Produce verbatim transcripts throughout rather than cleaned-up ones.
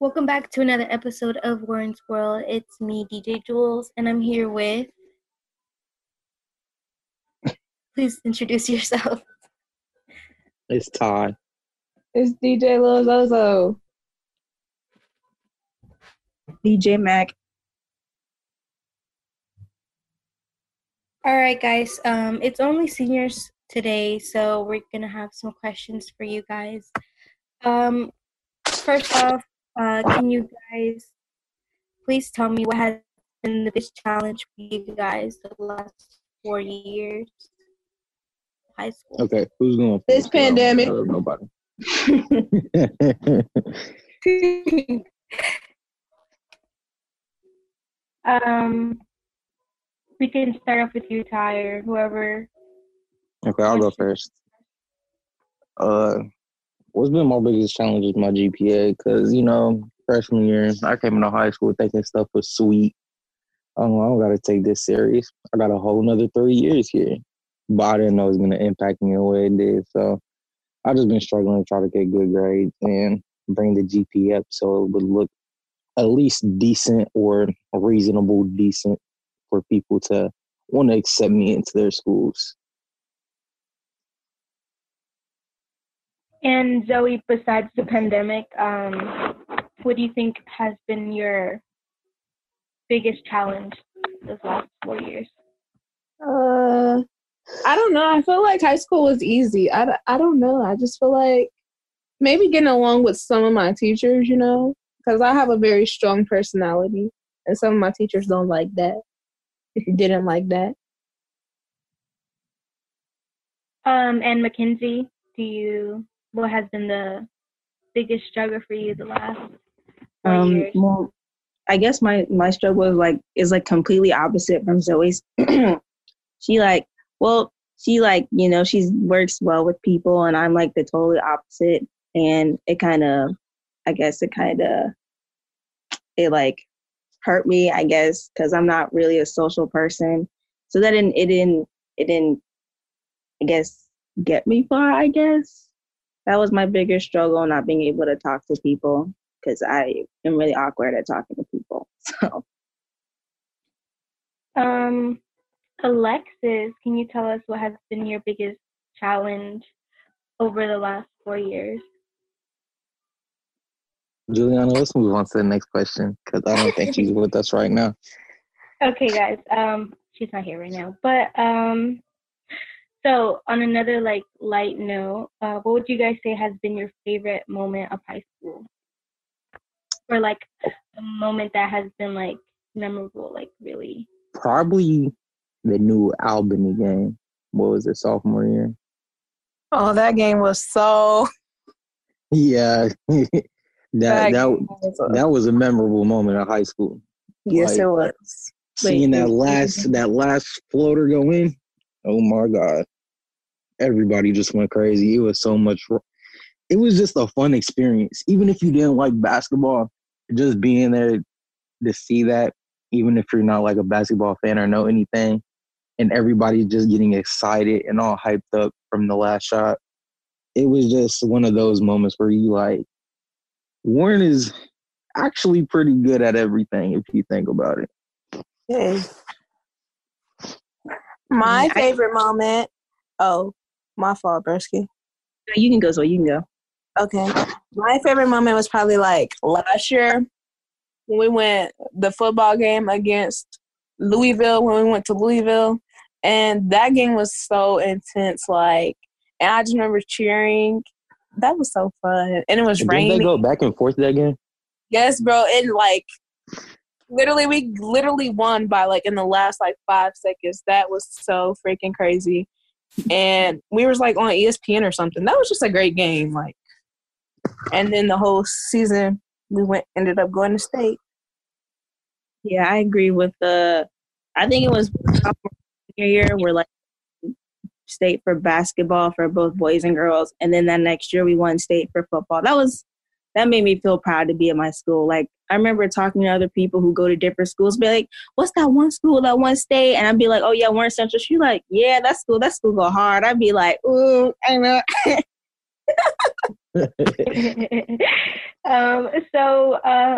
Welcome back to another episode of Warren's World. It's me, D J Jules, and I'm here with... Please introduce yourself. It's Ty. It's D J Lil Zozo. D J Mac. All right, guys. Um, it's only seniors today, so we're gonna have some questions for you guys. Um, first off, uh, can you guys please tell me what has been the biggest challenge for you guys the last four years of high school? Okay, who's going first? This pandemic. Uh, nobody. um, we can start off with you, Ty, or whoever. Okay, I'll go first. Uh, what's been my biggest challenge is my G P A, because, you know, freshman year, I came into high school thinking stuff was sweet. Um, I don't got to take this serious. I got a whole nother three years here. But I didn't know it was going to impact me the way it did. So I've just been struggling to try to get good grades and bring the G P A up so it would look at least decent or reasonable decent for people to want to accept me into their schools. And Zoe, besides the pandemic, um, what do you think has been your biggest challenge those last four years? Uh, I don't know. I feel like high school was easy. I, I don't know. I just feel like maybe getting along with some of my teachers, you know, because I have a very strong personality, and some of my teachers don't like that. If you didn't like that. Um, and Mackenzie, do you? What has been the biggest struggle for you the last four Um, years? well, I guess my, my struggle is like is like completely opposite from Zoe's. She like, well, she like, you know, she works well with people, and I'm like the totally opposite. And it kind of, I guess it kind of, it like hurt me, I guess, because I'm not really a social person. So that didn't, it didn't, it didn't, I guess, get me far, I guess. That was my biggest struggle, not being able to talk to people, because I am really awkward at talking to people. So, Um, Alexis, can you tell us what has been your biggest challenge over the last four years? Juliana, let's move on to the next question, because I don't think she's with us right now. Okay, guys. Um, she's not here right now, but um, so on another like light note, uh, what would you guys say has been your favorite moment of high school, or like a moment that has been like memorable, like really? Probably the new Albany game. What was it, sophomore year? Oh, that game was so... Yeah. that That that game was a- that was a memorable moment of high school. Yes, Like, it was. Seeing Wait, that wait, last that last floater go in, oh my God. Everybody just went crazy. It was so much it was just a fun experience. Even if you didn't like basketball, just being there to see that, even if you're not like a basketball fan or know anything, and everybody just getting excited and all hyped up from the last shot. It was just one of those moments where you like, Warren is actually pretty good at everything if you think about it. Hey. My I- favorite moment... Oh, my fault, Bursky. you can go, so you can go. Okay. My favorite moment was probably like last year when we went the football game against Louisville, when we went to Louisville. And that game was so intense, like, and I just remember cheering. That was so fun. And it was Didn't raining. they go back and forth that game? Yes, bro. And like literally we literally won by like in the last like five seconds. That was so freaking crazy. And we was like on E S P N or something. That was just a great game. Like, and then the whole season we went ended up going to state. Yeah, I agree with the. I think it was sophomore year where like state for basketball for both boys and girls, and then that next year we won state for football. That was that made me feel proud to be at my school. Like I remember talking to other people who go to different schools, be like, "What's that one school, that one state?" And I'd be like, "Oh yeah, Warren Central." She's like, "Yeah, that school, that school go hard." I'd be like, "Ooh, I know." um, so uh,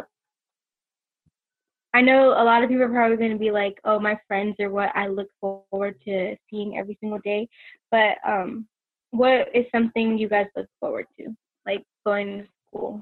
I know a lot of people are probably going to be like, "Oh, my friends are what I look forward to seeing every single day." But um, what is something you guys look forward to, like going to school?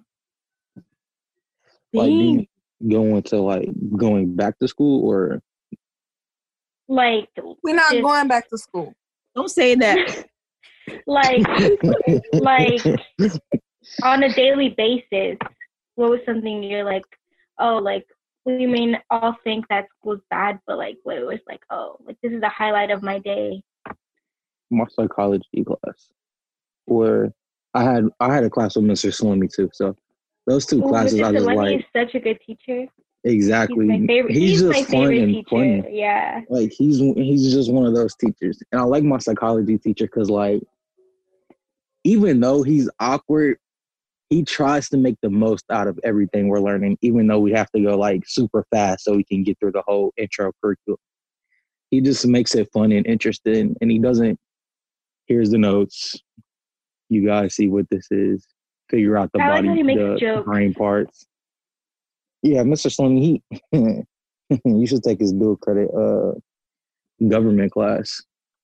Like being going to like going back to school or like we're not just, going back to school. Don't say that. like like on a daily basis, what was something you're like, oh, like we may all think that school's bad, but like what it was like, oh, like this is the highlight of my day. My psychology class, where I had I had a class with Mister Salami too. So those two Ooh, classes Mister I just Salemi like. is such a good teacher. Exactly. He's my favorite. He's, He's just my fun favorite and teacher. funny. Yeah. Like he's he's just one of those teachers, and I like my psychology teacher because like even though he's awkward, he tries to make the most out of everything we're learning. Even though we have to go like super fast so we can get through the whole intro curriculum, he just makes it fun and interesting. And he doesn't. Here's the notes. You guys see what this is. Figure out the I like body, how he makes the jokes. brain parts. Yeah, Mister Slim, he you should take his dual credit uh government class.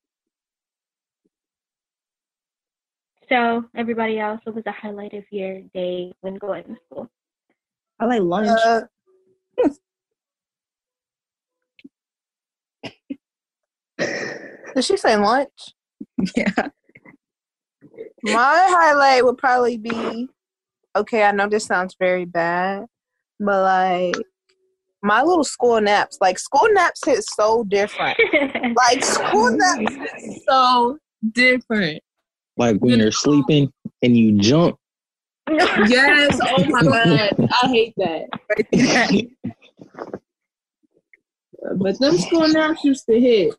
So everybody else, what was the highlight of your day when going to school? I like lunch. Uh, did she say lunch? Yeah. My highlight would probably be, okay, I know this sounds very bad, but like my little school naps, like school naps hit so different. Like school naps hit so different. Like when you're sleeping and you jump. Yes, oh my God. I hate that. But them school naps used to hit.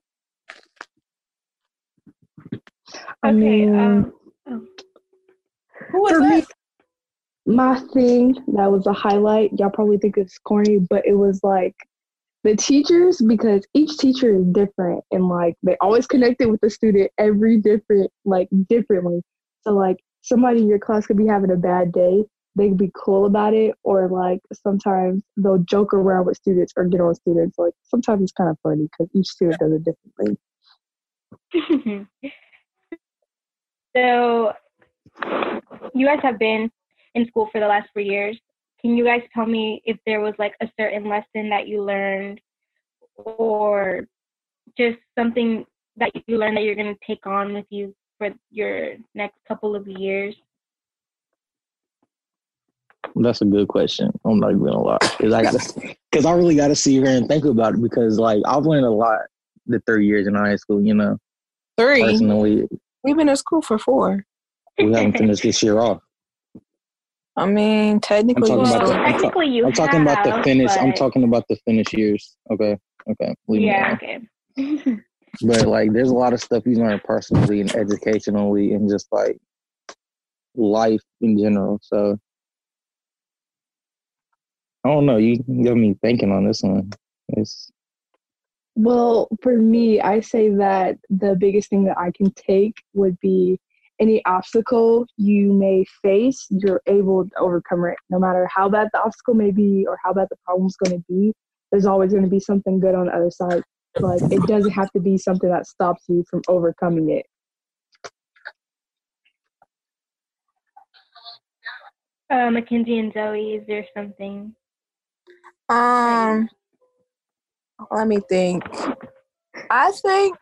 I Okay, mean, um, oh. Who was for that? me, my thing that was a highlight, y'all probably think it's corny, but it was like the teachers, because each teacher is different and like they always connected with the student every different, like differently. So like somebody in your class could be having a bad day, they could be cool about it, or like sometimes they'll joke around with students or get on students. Like sometimes it's kind of funny because each student does it differently. So you guys have been in school for the last four years. Can you guys tell me if there was like a certain lesson that you learned or just something that you learned that you're going to take on with you for your next couple of years? That's a good question. I'm not even gonna lie, because I gotta, because I really gotta sit here and think about it. Because like I've learned a lot the three years in high school. You know, Three. personally, We've been in school for four. we haven't finished this year off. I mean, technically, I'm talking well, about the. I'm, technically you I'm talking have, about the finish. but... I'm talking about the finish years. Okay, okay. Leave yeah. Okay. But like, there's a lot of stuff you learn personally and educationally, and just like life in general. So I don't know. You got me thinking on this one. It's Well, for me, I say that the biggest thing that I can take would be any obstacle you may face, you're able to overcome it. No matter how bad the obstacle may be or how bad the problem's going to be, there's always going to be something good on the other side. Like, it doesn't have to be something that stops you from overcoming it. Uh, Mackenzie and Zoe, is there something? Um, let me think. I think,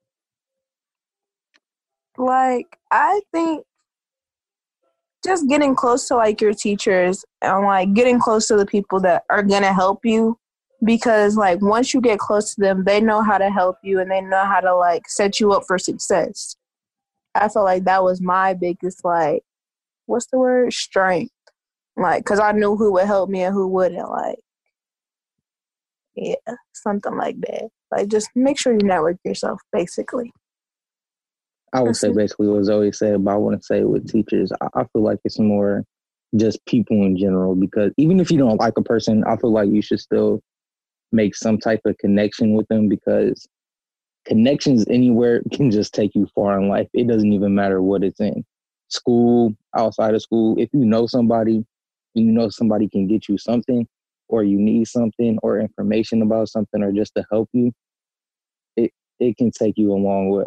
like, I think just getting close to, like, your teachers and, like, getting close to the people that are going to help you, because, like, once you get close to them, they know how to help you and they know how to, like, set you up for success. I feel like that was my biggest, like, what's the word? Strength. Like, because I knew who would help me and who wouldn't, like, yeah, something like that. Like, just make sure you network yourself, basically. I would say basically what Zoe said, but I wouldn't say with teachers. I, I feel like it's more just people in general, because even if you don't like a person, I feel like you should still make some type of connection with them, because connections anywhere can just take you far in life. It doesn't even matter what it's in. school, outside of school, if you know somebody, you know somebody can get you something, or you need something, or information about something, or just to help you, it it can take you a long way.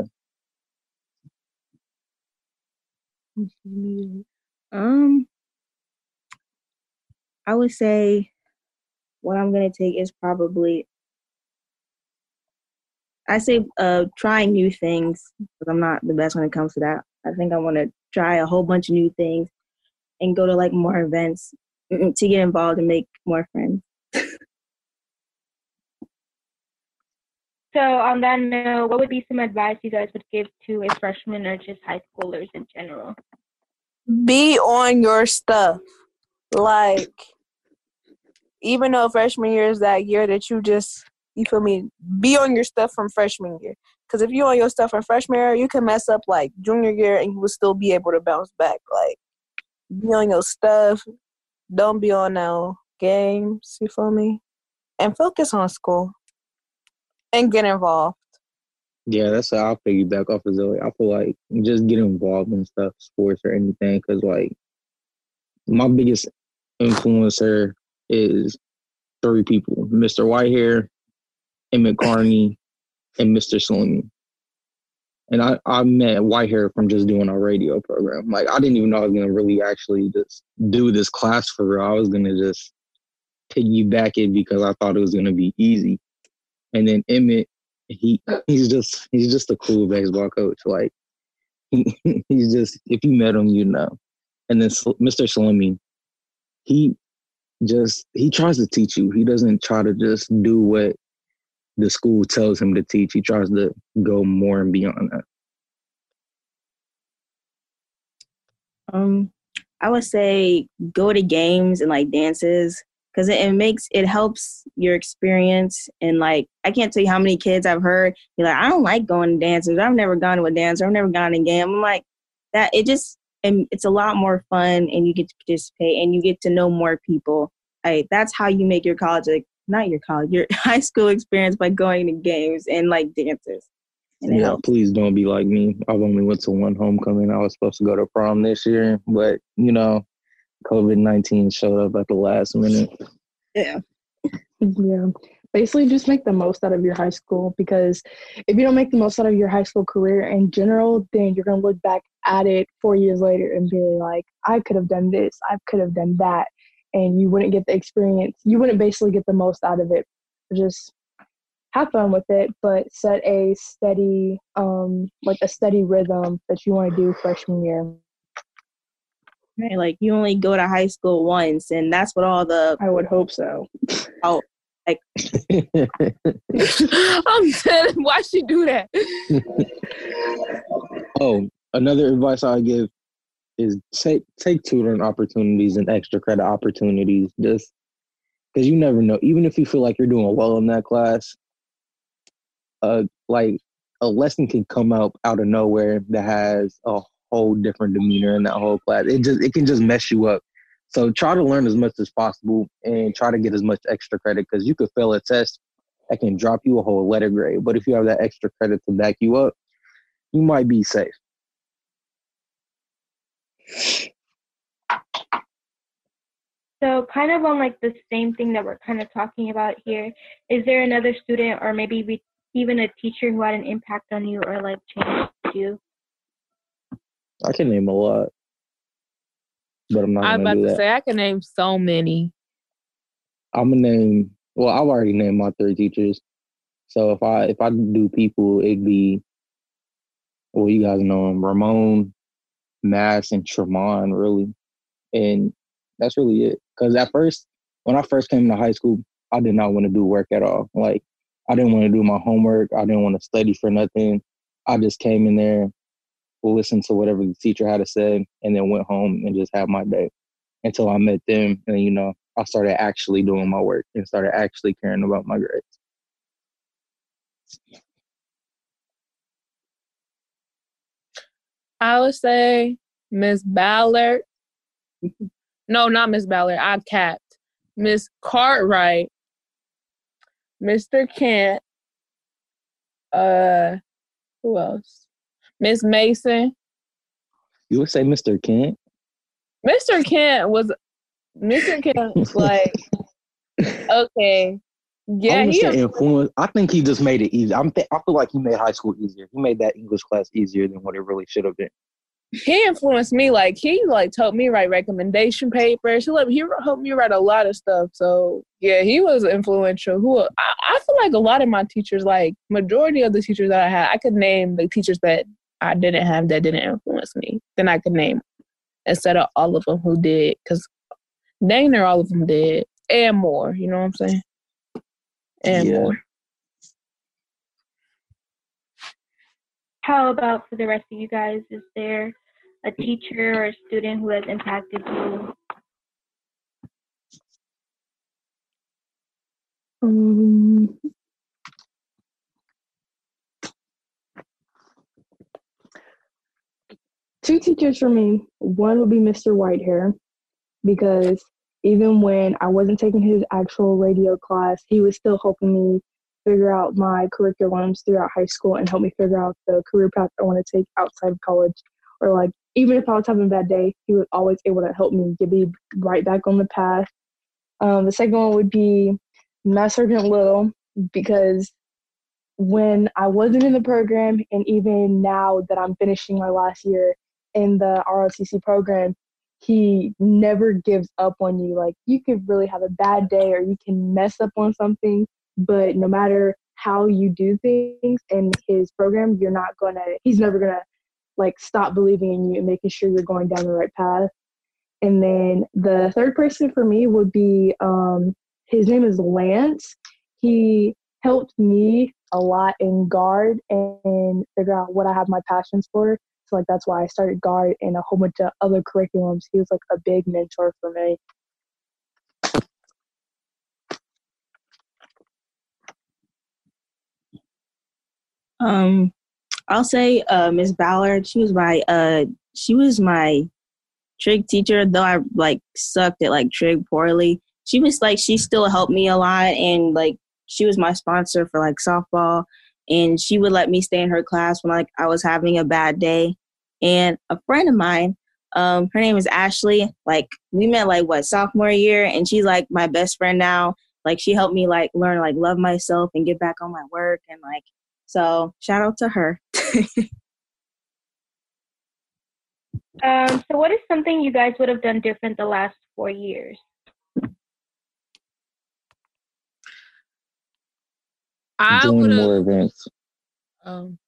Um, I would say what I'm gonna take is probably I say uh trying new things because I'm not the best when it comes to that. I think I want to try a whole bunch of new things and go to like more events mm, to get involved and make more friends. So on that note, what would be some advice you guys would give to a freshman or just high schoolers in general? Be on your stuff. Like, even though freshman year is that year that you just, you feel me, be on your stuff from freshman year. Because if you're on your stuff from freshman year, you can mess up like junior year and you will still be able to bounce back. Like, be on your stuff. Don't be on no games, you feel me? And focus on school. And get involved. Yeah, that's how I'll piggyback off of Zoe. I feel like just get involved in stuff, sports or anything, because like my biggest influencer is three people: Mister Whitehair, Emmett Carney, and Mister Slimmy. And I, I met Whitehair from just doing a radio program. Like, I didn't even know I was going to really actually just do this class for real. I was going to just piggyback it because I thought it was going to be easy. And then Emmett, he he's just he's just a cool baseball coach. Like, he, he's just, if you met him, you know. And then Mister Slimmy, he just, he tries to teach you. He doesn't try to just do what the school tells him to teach. He tries to go more and beyond that. Um, I would say go to games and like dances because it, it makes it helps your experience. And like I can't tell you how many kids I've heard be like, I don't like going to dances. I've never gone to a dancer. I've never gone to a game. I'm like that. It just and it's a lot more fun, and you get to participate, and you get to know more people. Like that's how you make your college, like not your college, your high school experience by going to games and like dances. And it Yeah, helps. please don't be like me. I've only went to one homecoming. I was supposed to go to prom this year, but you know, COVID nineteen showed up at the last minute. Yeah. Yeah. Basically, just make the most out of your high school, because if you don't make the most out of your high school career in general, then you're going to look back at it four years later and be like, I could have done this, I could have done that. And you wouldn't get the experience. You wouldn't basically get the most out of it. Just have fun with it, but set a steady, um, like a steady rhythm that you want to do freshman year. Right, like you only go to high school once, and that's what all the I would hope so. Oh, like I'm dead. Why she do that? Oh, another advice I give is take take tutoring opportunities and extra credit opportunities, just because you never know. Even if you feel like you're doing well in that class, uh, like a lesson can come out out of nowhere that has a whole different demeanor in that whole class. It just it can just mess you up. So try to learn as much as possible and try to get as much extra credit, because you could fail a test that can drop you a whole letter grade. But if you have that extra credit to back you up, you might be safe. So kind of on like the same thing that we're kind of talking about here, is there another student or maybe we, even a teacher who had an impact on you or like changed you? I can name a lot, but I'm not I'm going to about do to that. say I can name so many. I'm going to name, well, I've already named my three teachers. So if I if I do people, it'd be, well, you guys know them, Ramon, Mass, and Tremont, really. And that's really it. Because at first, when I first came to high school, I did not want to do work at all. Like, I didn't want to do my homework. I didn't want to study for nothing. I just came in there, listened to whatever the teacher had to say, and then went home and just had my day until I met them. And, you know, I started actually doing my work and started actually caring about my grades. I would say Miss Ballard. No, not Miss Ballard. I capped. Miss Cartwright. Mister Kent. Uh, who else? Miss Mason. You would say Mister Kent? Mister Kent was Mister Kent like okay. Yeah, I he understand influence. I think he just made it easy. I'm th- I feel like he made high school easier. He made that English class easier than what it really should have been. he influenced me. Like he like helped me write recommendation papers. He like he helped me write a lot of stuff. So yeah, he was influential. Who I, I feel like a lot of my teachers, like majority of the teachers that I had, I could name the teachers that I didn't have that didn't influence me. Then I could name instead of all of them who did, because dang near all of them did and more. You know what I'm saying? And Yeah. more. How about for the rest of you guys? Is there a teacher or a student who has impacted you? Um, two teachers for me. One would be Mister Whitehair, because even when I wasn't taking his actual radio class, he was still helping me figure out my curriculums throughout high school and help me figure out the career path I want to take outside of college. Or like, even if I was having a bad day, he was always able to help me get me right back on the path. Um, the second one would be Master Sergeant Little, because when I wasn't in the program, and even now that I'm finishing my last year in the R O T C program, he never gives up on you. Like, you could really have a bad day or you can mess up on something, but no matter how you do things in his program, you're not gonna, he's never gonna like stop believing in you and making sure you're going down the right path. And then the third person for me would be, um, his name is Lance. He helped me a lot in guard and figure out what I have my passions for. So like that's why I started guard and a whole bunch of other curriculums. He was like a big mentor for me. Um, I'll say uh, Miss Ballard. She was my uh, she was my trig teacher. Though I like sucked at like trig poorly, she was like she still helped me a lot, and like she was my sponsor for like softball, and she would let me stay in her class when like I was having a bad day. And a friend of mine, um, her name is Ashley. Like we met like what sophomore year, and she's like my best friend now. Like she helped me like learn like love myself and get back on my work, and like so shout out to her. Um, so what is something you guys would have done different the last four years? I Doing would more have. events. Um,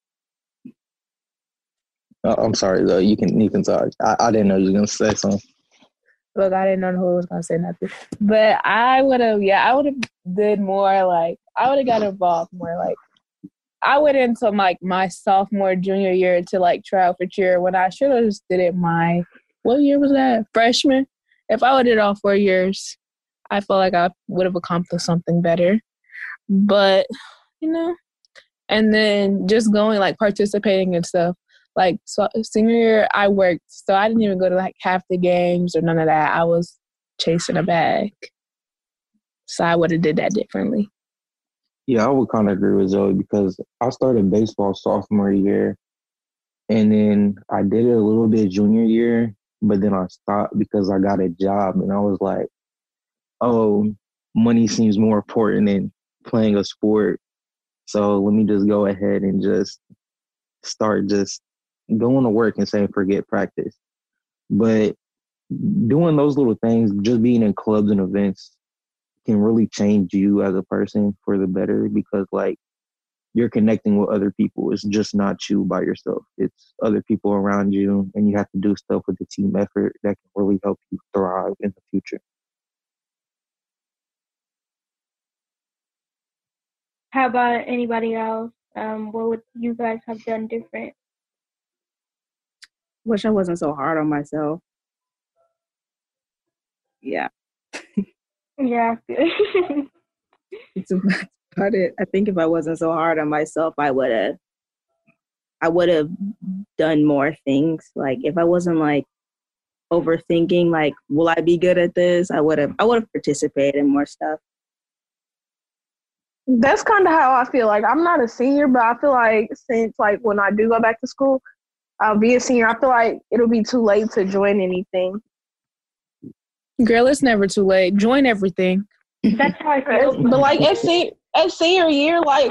Uh, I'm sorry though. You can you can talk. I, I didn't know you were gonna say something. look, I didn't know who was gonna say nothing, but I would have. Yeah, I would have did more. Like I would have got involved more. Like I went into like my sophomore junior year to like try out for cheer when I should have just did it my what year was that? Freshman. If I would have did all four years, I feel like I would have accomplished something better. But you know, and then just going like participating and stuff. Like so, senior year, I worked, so I didn't even go to like half the games or none of that. I was chasing a bag, so I would have did that differently. Yeah, I would kind of agree with Zoe because I started baseball sophomore year, and then I did it a little bit junior year, but then I stopped because I got a job, and I was like, oh, money seems more important than playing a sport. So let me just go ahead and just start just going to work and saying forget practice. But doing those little things, just being in clubs and events can really change you as a person for the better because like you're connecting with other people. It's just not you by yourself. It's other people around you and you have to do stuff with the team effort that can really help you thrive in the future. How about anybody else? Um, what would you guys have done different? Wish I wasn't so hard on myself. Yeah. Yeah. It's about it. I think if I wasn't so hard on myself, I would have I would have done more things. Like if I wasn't like overthinking like will I be good at this, I would have I would have participated in more stuff. That's kind of how I feel. Like I'm not a senior, but I feel like since like when I do go back to school, I'll be a senior. I feel like it'll be too late to join anything. Girl, it's never too late. Join everything. That's how I feel. But like at, se- at senior year, like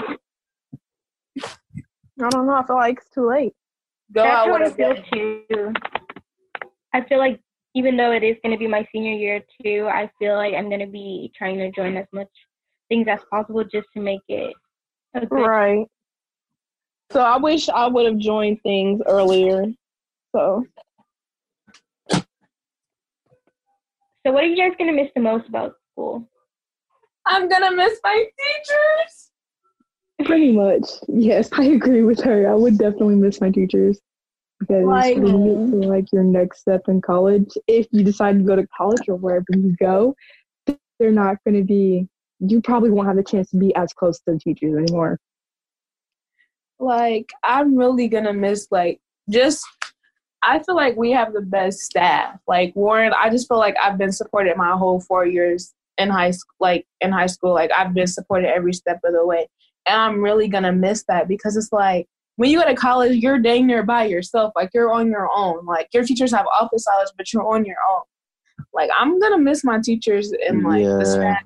I don't know. I feel like it's too late. Go That's out how with I feel too. I feel like even though it is going to be my senior year too, I feel like I'm going to be trying to join as much things as possible just to make it a good. Right. So I wish I would have joined things earlier. So. So what are you guys going to miss the most about school? I'm going to miss my teachers. Pretty much. Yes, I agree with her. I would definitely miss my teachers. Because Like, when you get to like your next step in college, if you decide to go to college or wherever you go, they're not going to be, you probably won't have the chance to be as close to the teachers anymore. Like, I'm really going to miss, like, just, I feel like we have the best staff. Like, Warren, I just feel like I've been supported my whole four years in high school, like, in high school. Like, I've been supported every step of the way. And I'm really going to miss that because it's like, when you go to college, you're dang near by yourself. Like, you're on your own. Like, your teachers have office hours, but you're on your own. Like, I'm going to miss my teachers and, like, yeah. the staff.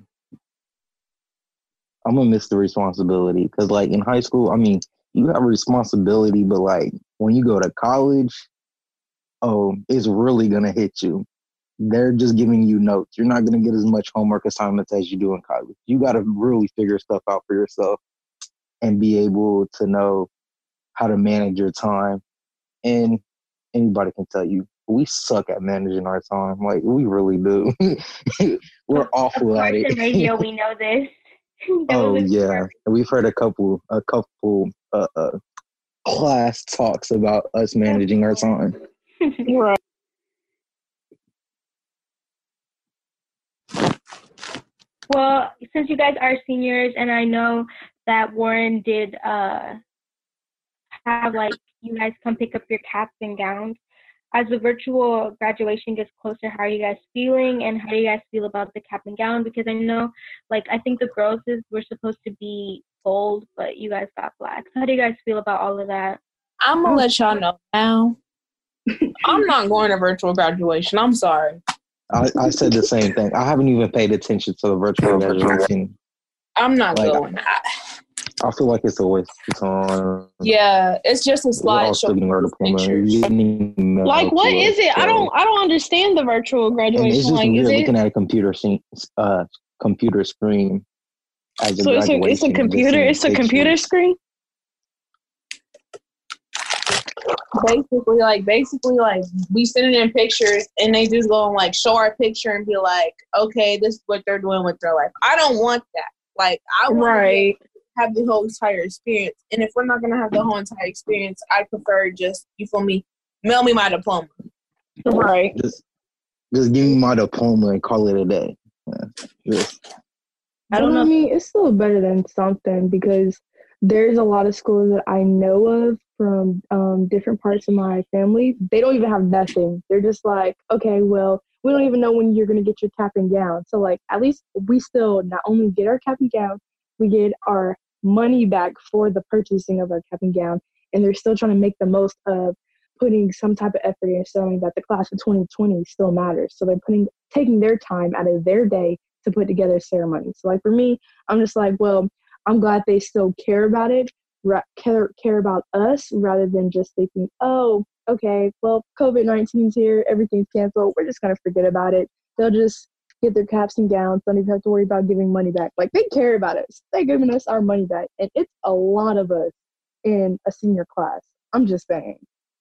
I'm going to miss the responsibility. Because, like, in high school, I mean, you have a responsibility, but, like, when you go to college, oh, it's really going to hit you. They're just giving you notes. You're not going to get as much homework assignments as you do in college. You got to really figure stuff out for yourself and be able to know how to manage your time. And anybody can tell you, we suck at managing our time. Like, we really do. We're awful at it. In radio, we know this. Oh, yeah. We've heard a couple, a couple uh, uh, class talks about us managing our time. Right. Well, since you guys are seniors, and I know that Warren did uh, have, like, you guys come pick up your caps and gowns. As the virtual graduation gets closer, how are you guys feeling, and how do you guys feel about the cap and gown? Because I know, like, I think the girls were supposed to be gold, but you guys got black. How do you guys feel about all of that? I'm going to let y'all know now. I'm not going to virtual graduation. I'm sorry. I, I said the same thing. I haven't even paid attention to the virtual graduation. I'm not like, going. I, I feel like it's a waste of time. Yeah, it's just a slideshow. Like, what is it? I don't. I don't understand the virtual graduation. And it's just like, weird is it? looking at a computer scene, uh, computer screen. As a so it's a it's a computer. It's a computer screen. Basically, like basically, like we send in pictures, and they just go and like show our picture and be like, "Okay, this is what they're doing with their life." I don't want that. Like, I want right. to have the whole entire experience. And if we're not gonna have the whole entire experience, I prefer just, you feel me, mail me my diploma. Right. Just, just give me my diploma and call it a day. Yeah. Just, I don't know. I mean, it's still better than something because there's a lot of schools that I know of from um, different parts of my family. They don't even have nothing. They're just like, okay, well, we don't even know when you're going to get your cap and gown. So, like, at least we still not only get our cap and gown, we get our money back for the purchasing of our cap and gown. And they're still trying to make the most of putting some type of effort in showing that the class of twenty twenty still matters. So they're putting taking their time out of their day to put together a ceremony. So, like, for me, I'm just like, well, I'm glad they still care about it, ra- care, care about us, rather than just thinking, oh, okay, well, covid nineteen's here, everything's canceled, we're just going to forget about it. They'll just get their caps and gowns, don't even have to worry about giving money back. Like, they care about us. They're giving us our money back. And it's a lot of us in a senior class. I'm just saying.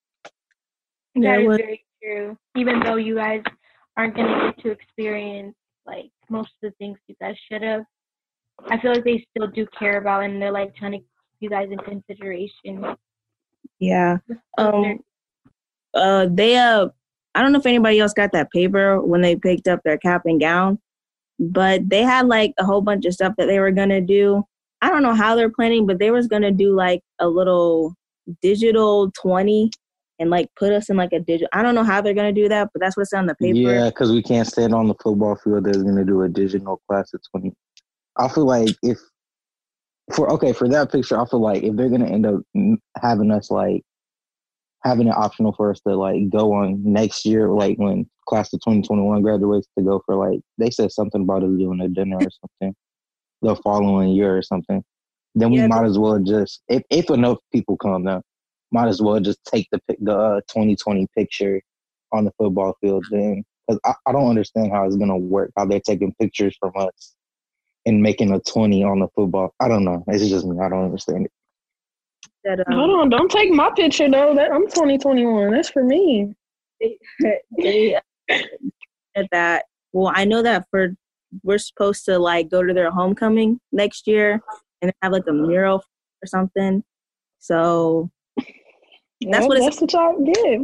That Yeah, is well, very true. Even though you guys aren't going to get to experience, like, most of the things you guys should have, I feel like they still do care about, and they're, like, trying to keep you guys in consideration. Yeah. Um. Uh. They uh. I don't know if anybody else got that paper when they picked up their cap and gown, but they had like a whole bunch of stuff that they were gonna do. I don't know how they're planning, but they was gonna do like a little digital twenty and like put us in like a digital. I don't know how they're gonna do that, but that's what's on the paper. yeah, because we can't stand on the football field. They're going to do a digital class of twenty. I feel like if for okay for that picture, I feel like if they're going to end up having us like having it optional for us to like go on next year, like when class of twenty twenty-one graduates, to go for like they said something about us doing a dinner or something the following year or something. Then we Yeah, might as well just if if enough people come now, might as well just take the pic- the uh, twenty twenty picture on the football field then, because I, I don't understand how it's gonna work. How they're taking pictures from us and making a twenty on the football. I don't know. It's just me. I don't understand it. that Hold um, on, don't take my picture though. That I'm twenty twenty-one. That's for me. they, they said that. Well, I know that for we're supposed to like go to their homecoming next year and have like a mural or something. So that's Well, what it's. that's what y'all get.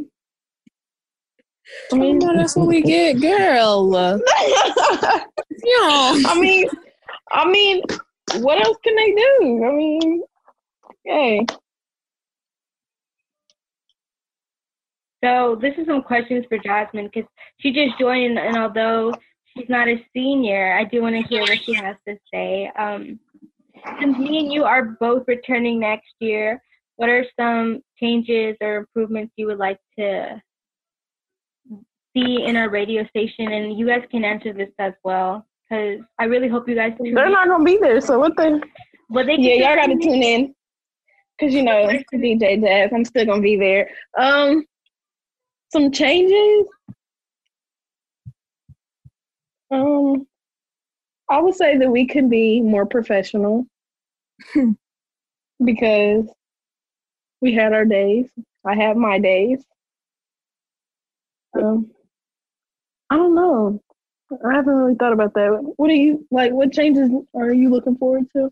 I mean, Oh, that's what we get, girl. Yeah. I mean, I mean, what else can they do? I mean, hey. So this is some questions for Jasmine because she just joined, and although she's not a senior, I do want to hear what she has to say. Um, since me and you are both returning next year, what are some changes or improvements you would like to see in our radio station? And you guys can answer this as well, because I really hope you guys tune They're in. not gonna be there, so what the? But they can Yeah, y'all still gotta tune in, cause you know D J Jazz. I'm still gonna be there. Um, some changes. Um, I would say that we can be more professional because we had our days. I have my days. Um, I don't know. I haven't really thought about that. What do you like? What changes are you looking forward to?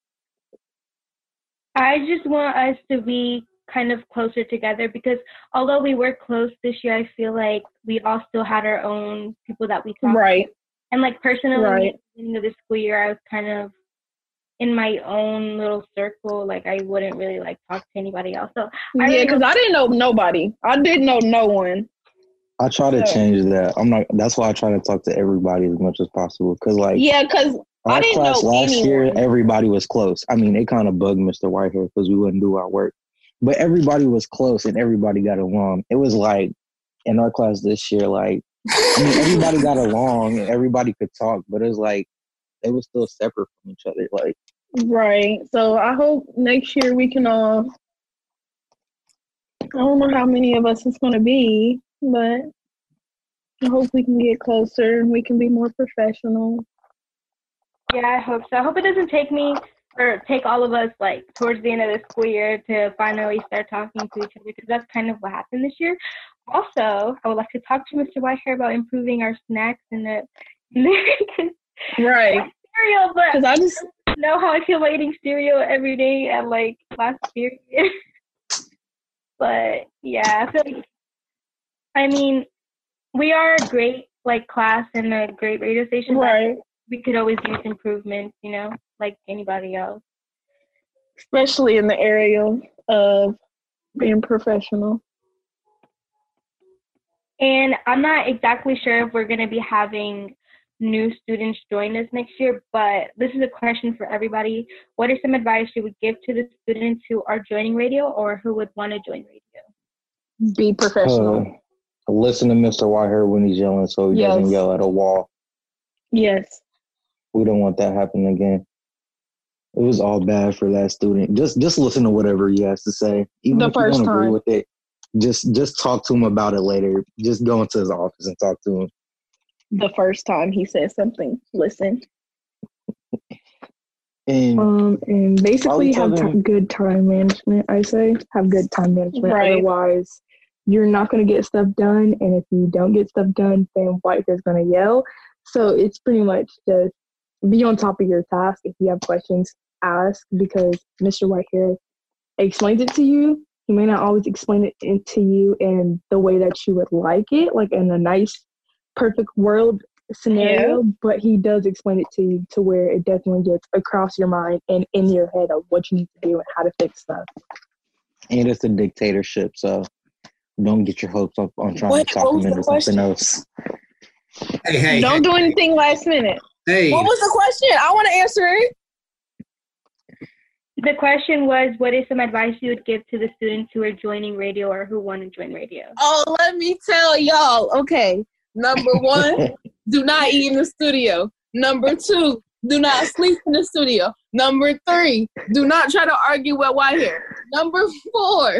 I just want us to be kind of closer together because although we were close this year, I feel like we all still had our own people that we talked Right. to. And like personally, Right. at the beginning of the school year, I was kind of in my own little circle. Like I wouldn't really like talk to anybody else. So I Yeah, really because I didn't know nobody. I didn't know no one. I try to So- change that. I'm not. That's why I try to talk to everybody as much as possible. Cause like Yeah, because I our didn't class know last year, anyone. everybody was close. I mean, it kind of bugged Mister Whitehair because we wouldn't do our work, but everybody was close and everybody got along. It was like in our class this year, like I mean, everybody got along and everybody could talk, but it was like they were still separate from each other. Like Right. So I hope next year we can all. I don't know how many of us it's going to be, but I hope we can get closer and we can be more professional. Yeah, I hope so. I hope it doesn't take me or take all of us like towards the end of the school year to finally start talking to each other because that's kind of what happened this year. Also, I would like to talk to Mister Whitehair about improving our snacks and the Right. cereal, but Because I just. I don't know how I feel about eating cereal every day at like last period. But yeah, I feel like I mean we are a great like class and a great radio station. Right. We could always use improvements, you know, like anybody else. Especially in the area of being professional. And I'm not exactly sure if we're going to be having new students join us next year, but this is a question for everybody. What is some advice you would give to the students who are joining radio or who would want to join radio? Be professional. uh, listen to Mister Whitehair when he's yelling, so he Yes. doesn't yell at a wall. Yes. We don't want that happening again. It was all bad for that student. Just just listen to whatever he has to say. Even The if you first don't agree time. with it, just just talk to him about it later. Just go into his office and talk to him. The first time he said something, listen. And Um, and basically Probably have tell ti- them- good time management. I say have good time management. Right. Otherwise, you're not gonna get stuff done. And if you don't get stuff done, then Whitehair's gonna yell. So it's pretty much just be on top of your task. If you have questions, ask because Mister Whitehair explains it to you. He may not always explain it in- to you in the way that you would like it, like in a nice, perfect world scenario, but he does explain it to you to where it definitely gets across your mind and in your head of what you need to do and how to fix stuff. and it's a dictatorship, so don't get your hopes up on trying What- to talk what him was the into something question? else. Hey, hey, Don't hey, do anything last minute. hey. What was the question? I want to answer it. The question was, what is some advice you would give to the students who are joining radio or who want to join radio? Oh, let me tell y'all. Okay, number one, do not eat in the studio. Number two, do not sleep in the studio. Number three, do not try to argue with white hair. Number four.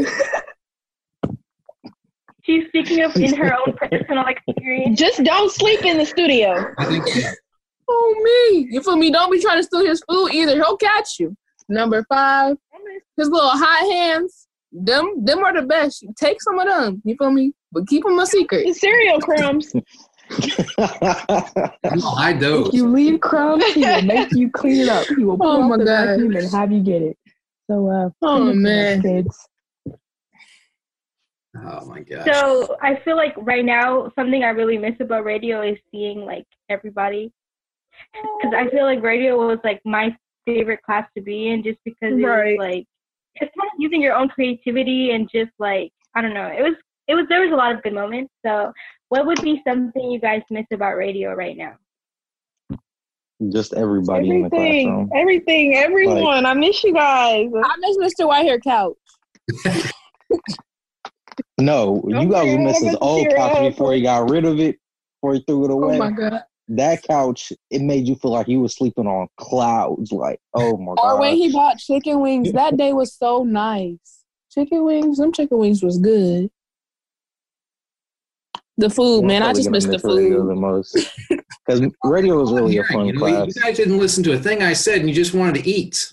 She's speaking of in her own personal experience. Just don't sleep in the studio. I think yeah. Oh, me. You feel me? Don't be trying to steal his food either. He'll catch you. Number five, his little hot hands. Them, them are the best. Take some of them. You feel me? But keep them a secret. The cereal crumbs. No, I do. If you leave crumbs, he will make you clean it up. He will pull Oh out my the God. vacuum and have you get it. So, uh, Oh, clean up man. your kids. Oh my gosh. So I feel like right now, something I really miss about radio is seeing like everybody. Because I feel like radio was like my favorite class to be in, just because it Right. was like it's kind of using your own creativity and just like I don't know. It was it was there was a lot of good moments. So what would be something you guys miss about radio right now? Just everybody in the Everything. classroom. Everything. Everyone. I miss you guys. I miss Mister Whitehair couch. No, you Okay, guys will miss I'm his gonna old tear couch up. before he got rid of it, before he threw it Oh, away. my God. That couch, it made you feel like you were sleeping on clouds. Like, oh my god. Or when he bought chicken wings, that day was so nice. Chicken wings, them chicken wings was good. The food, man, I just miss the radio food. the most. Because radio was really a Hearing, fun you know, class. You guys didn't listen to a thing I said, and you just wanted to eat.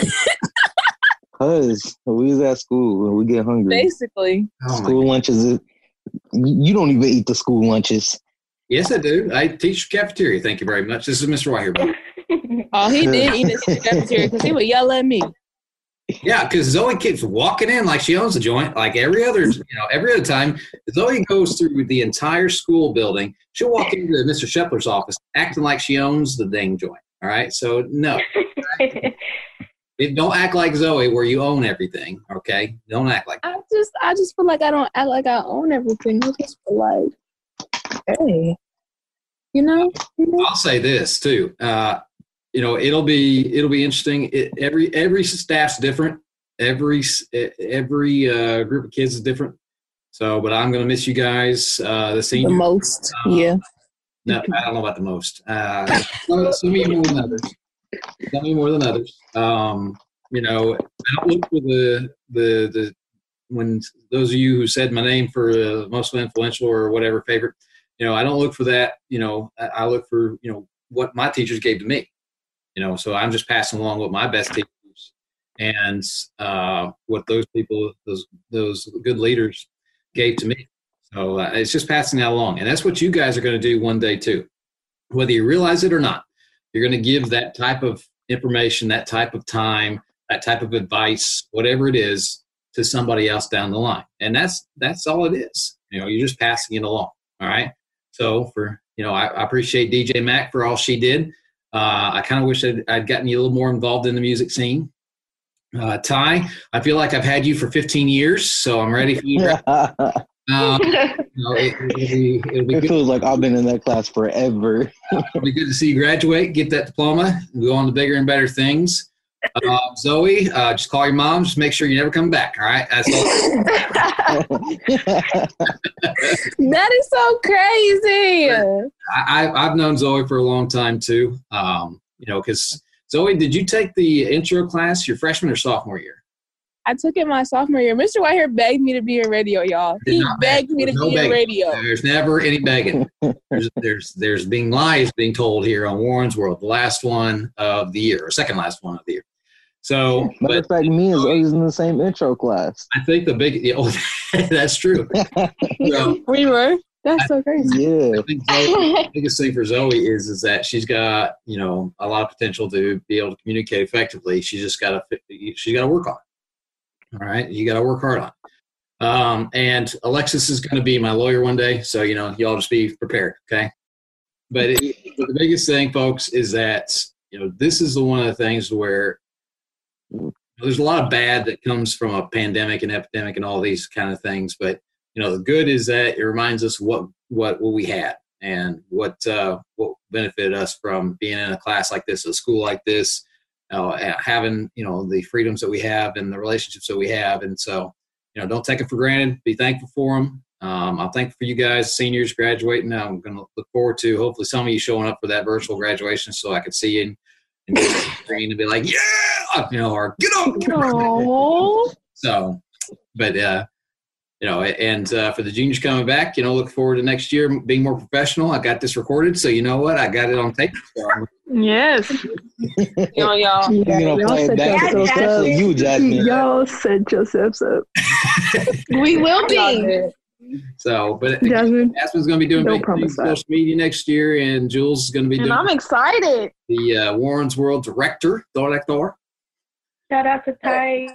Because we was at school and we get hungry. Basically. Oh my School lunches, is, you don't even eat the school lunches. Yes, I do. I teach cafeteria. Thank you very much. This is Mister Whitehair. Oh, he did eat in the cafeteria because he would yell at me. Yeah, because Zoe keeps walking in like she owns the joint, like every other, you know, every other time. Zoe goes through the entire school building. She'll walk into Mister Shepler's office acting like she owns the dang joint. All right, so no, it, don't act like Zoe where you own everything. Okay, don't act like. I just, I just feel like I don't act like I own everything. I just feel like, hey, you know, you know? I'll say this too. Uh, you know, it'll be it'll be interesting. It, every every staff's different. Every every uh, group of kids is different. So, but I'm gonna miss you guys. Uh, the the senior. most, Uh, yeah. No, I don't know about the most. Uh, some, some of you more than others. Some of you more than others. Um, you know, I don't look for the the the when those of you who said my name for uh, most influential or whatever favorite. You know, I don't look for that. You know, I, I look for you know what my teachers gave to me. You know, so I'm just passing along what my best teachers and uh, what those people, those those good leaders, gave to me. So uh, it's just passing that along, and that's what you guys are going to do one day too, whether you realize it or not. You're going to give that type of information, that type of time, that type of advice, whatever it is, to somebody else down the line, and that's that's all it is. You know, you're just passing it along. All right. So for you know, I, I appreciate D J Mac for all she did. Uh, I kind of wish I'd, I'd gotten you a little more involved in the music scene. Uh, Ty, I feel like I've had you for fifteen years, so I'm ready for you. Um, you know, it, it'll be, it'll be It good. feels like I've been in that class forever. It'll be good to see you graduate, get that diploma, and go on to bigger and better things. Uh, Zoe, uh, just call your mom. Just make sure you never come back. All right, that's all. That is so crazy. I, I, I've known Zoe for a long time too. Um, you know, because Zoe, did you take the intro class your freshman or sophomore year? I took it my sophomore year. Mister Whitehair begged me to be in radio, y'all. Did He not beg. begged me to There's no be in begging. radio. There's never any begging. There's, there's there's being lies being told here on Warren's World, the last one of the year, or second last one of the year. So, Matter but of fact, me and Zoe's in the same intro class. I think the big, yeah, oh, that's true. So, We were. That's so crazy. Yeah. I think Zoe, the biggest thing for Zoe is is that she's got you know a lot of potential to be able to communicate effectively. She just got to she's got to work on it. All right, you got to work hard on it. Um, and Alexis is going to be my lawyer one day, so you know y'all just be prepared, okay? But it, the biggest thing, folks, is that you know this is the one of the things where there's a lot of bad that comes from a pandemic and epidemic and all these kind of things. But you know the good is that it reminds us what what what we had and what uh, what benefited us from being in a class like this, a school like this, uh, having, you know, the freedoms that we have and the relationships that we have. And so, you know, don't take it for granted. Be thankful for them. Um, I'm thankful for you guys, seniors graduating. I'm going to look forward to hopefully some of you showing up for that virtual graduation so I can see you and, and get on the screen and be like, yeah, you know, or get up. Aww. So, but, uh, you know, and uh, for the juniors coming back, you know, look forward to next year being more professional. I got this recorded, so you know what? I got it on tape. So I'm- Yes. Yo, y'all. You're gonna y'all play it set back, yourselves especially up. you, Jasmine. Y'all set yourselves up. We will Y'all be. did. So, but Jasmine, Jasmine's going to be doing don't big promise things that. social media next year, and Jules is going to be And doing I'm excited. the uh, Warren's World director, director. Shout out to Ty.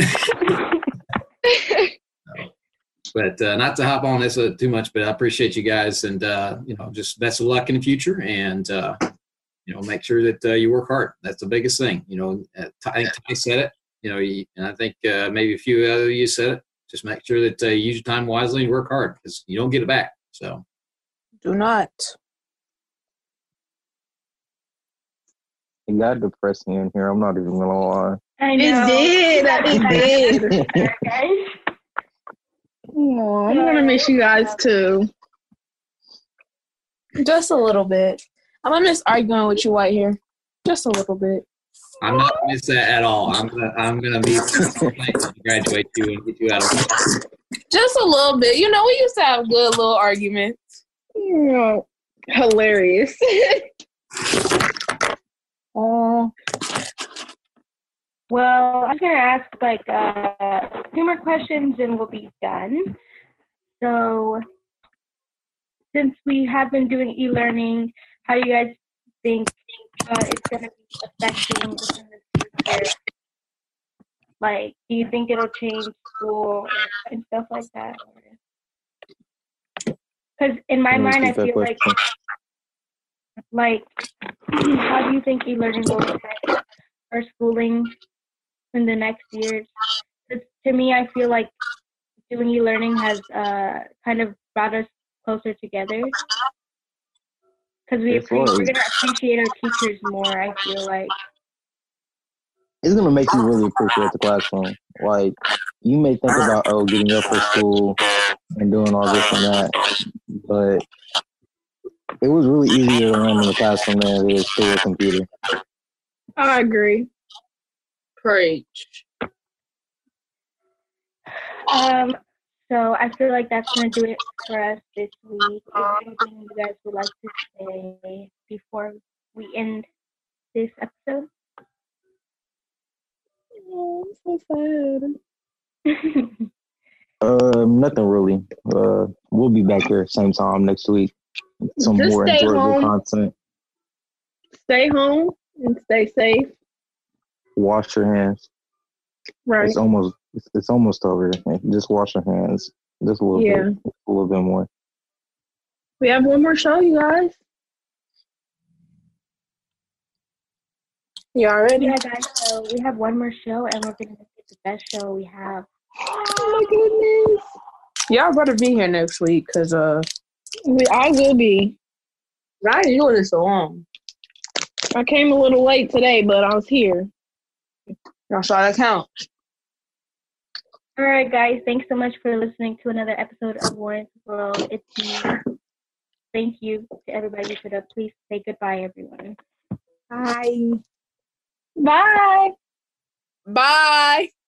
But uh, not to hop on this uh, too much, but I appreciate you guys, and uh, you know, just best of luck in the future, and uh, you know, make sure that uh, you work hard. That's the biggest thing. You know, uh, I think Ty said it. You know, you, and I think uh, maybe a few other of you said it. Just make sure that uh, you use your time wisely and work hard because you don't get it back. So, Do not. It got depressing in here. I'm not even gonna lie. I It know. did. It did. Guys. Aw, I'm gonna miss you guys too. Just a little bit. I'm gonna miss arguing with you, White here. Just a little bit. I'm not gonna miss that at all. I'm gonna I'm gonna meet graduate you and get you out of here. Just a little bit. You know, we used to have good little arguments. Yeah. Hilarious. Oh. Well, I'm gonna ask like uh, two more questions and we'll be done. So, since we have been doing e-learning, how do you guys think uh, it's gonna be affecting within the future? Like, do you think it'll change school and stuff like that? Because in my Let me mind, I repeat that feel like, like, how do you think e-learning will affect our schooling in the next years? 'Cause to me, I feel like doing e-learning has uh, kind of brought us closer together. Because we It's appre- like- we're gonna appreciate our teachers more. I feel like. It's gonna make you really appreciate the classroom. Like, you may think about, oh, getting up for school and doing all this and that, but it was really easier to learn in the classroom than it is through a computer. I agree. Preach. Um. So I feel like that's gonna do it for us this week. Is there anything you guys would like to say before we end this episode? Oh, I'm so sad. Um, nothing really. Uh, we'll be back here same time next week. Some Just more stay enjoyable home. content. Stay home and stay safe. Wash your hands. Right. It's almost it's, it's almost over. Just wash your hands. Just a little Yeah. bit. A little bit more. We have one more show, you guys. You already? Yeah, guys. So we have one more show, and we're gonna make it the best show we have. Oh my goodness. Y'all better be here next week, cause uh, We, I will be. I ain't doing this so long. I came a little late today, but I was here. Y'all saw that count. All right, guys. Thanks so much for listening to another episode of Warren's World. It's me. Thank you to everybody who showed up. Please say goodbye, everyone. Bye. Bye. Bye.